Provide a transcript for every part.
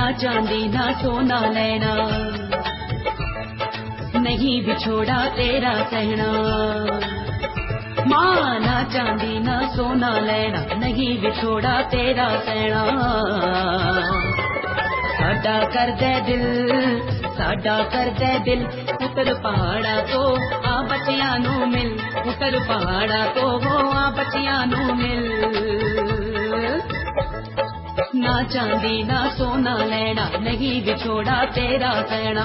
ना चांदी ना सोना लेना, नहीं बिछोड़ा तेरा सहना। माँ ना चांदी ना सोना लेना, नहीं बिछोड़ा तेरा सहना। साडा कर दे दिल, साडा कर दे दिल, उतर पहाड़ा तो आ बच्चियां नू मिल, उतर पहाड़ा तो वो आ बच्चियां नू मिल। ना चांदी ना सोना लेना, नहीं बिछोड़ा तेरा सहना।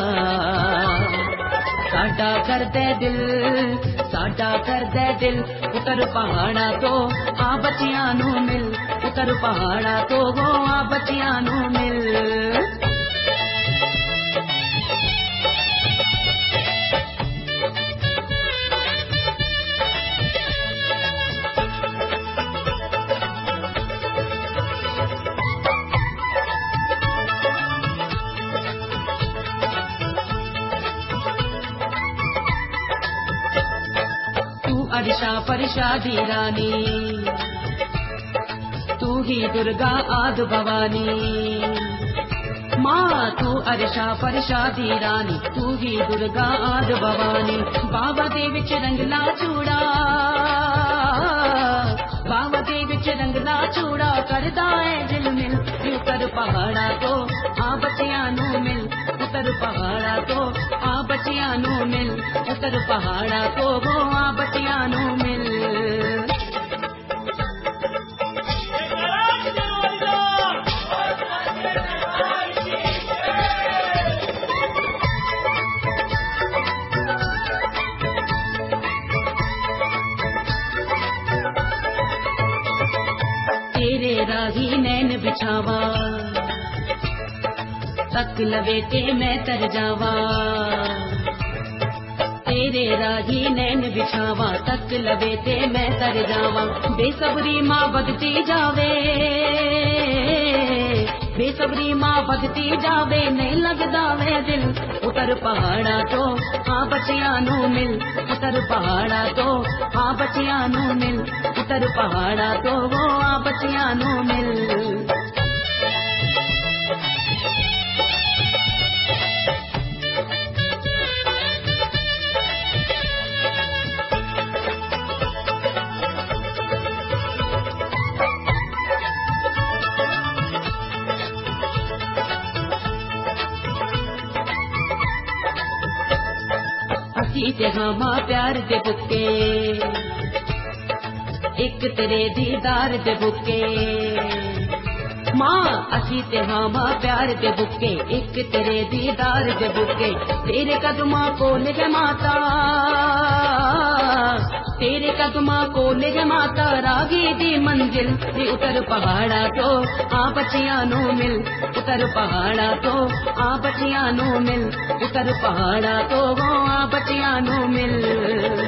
साडा कर दे दिल, साडा कर दे दिल, उतर पहाड़ा तो आ बच्चियां नू मिल, उतर पहाड़ा तो वो आ बच्चियां नू मिल। अर्शा परशादी रानी, तू ही दुर्गा आद भवानी। माँ तू अर्शा परशादी रानी, तू ही दुर्गा आद भवानी। बाबा दे विच रंगला चूड़ा, बाबा दे विच रंगला चूड़ा, करदा है दिल मिल, उतर पहाड़ा तो आ बच्चियां नू मिल, उतर पहाड़ा तो आ बच्चियां नू मिल, उतर पहाड़ा तो वो आ बच्चियां नू मिल। तेरे राही नैन बिछावा, तक लवेटे मैं तर जावा। तेरे राही नैन बिछावा, तक लवेटे मैं तर जावा। बेसब्री माँ बदती जावे, बेसब्री माँ बदती जावे, नहीं लगदा वे दिल, उतर पहाड़ा तो आ बच्चियां नू मिल, उतर पहाड़ा तो आ बच्चियां नू मिल, उतर पहाड़ा तो वो आ बच्चियां नू मिल। ते हाँ प्यार दे बुके, एक तेरे दीदार दे बुके। माँ असी ते हाँ प्यार दे बुके, एक तेरे दीदार दे बुके। तेरे कदमा को ले माता, तेरे कदमा को ले माता, रागी दी मंजिल दी, उतर पहाड़ा तो आ बच्चियां नू मिल, उतर पहाड़ा तो आ बच्चियां नू मिल, उतर पहाड़ा तो वो आ बच्चियां नू मिल।